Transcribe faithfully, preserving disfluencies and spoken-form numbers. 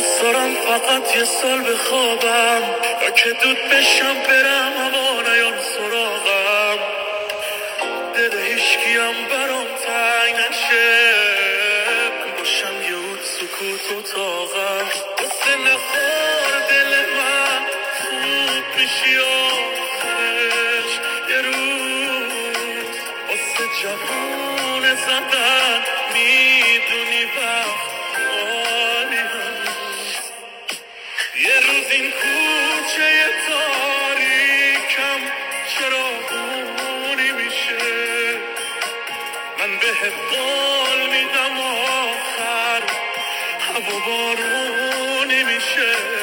دوست دارم فقط یه سال بخوابم یا که دود بشم برم هوا نیان سراغم، دل هیچکیم برام تنگ نشه، من باشم یه اون سکوت اتاقم. قصه نخور دل من خوب میشی آخرش یه روز، واسه جوون زدن میدونی وقت خالی هست. یه روز این کوچه تاریکم چراغونی میشه، من بهت قول میدم آخر هوا بارونی میشه.